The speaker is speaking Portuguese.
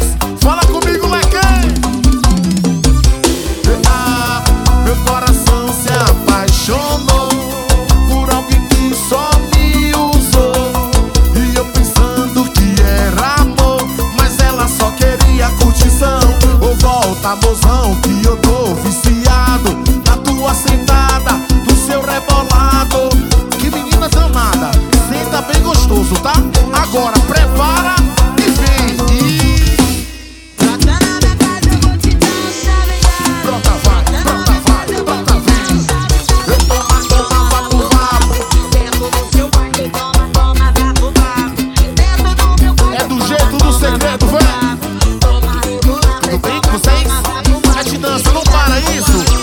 Fala comigo, leque. Meu coração se apaixonou por alguém que só me usou. E eu pensando que era amor, mas ela só queria curtição. Ô volta, mozão, que eu tô viciado na tua sentada, no seu rebolado. Que menina danada, senta bem gostoso, tá? Agora prepara e vem. Brota na minha casa, eu vou te dar um chaveado. Brota, vai, brota, vem. Eu toma, vapo, vapo. Dentro do seu quarto, toma, vapo, vapo. Dentro do meu quarto, É do jeito do segredo, vem. toma, Tudo bem com vocês? Mete dança, não para isso.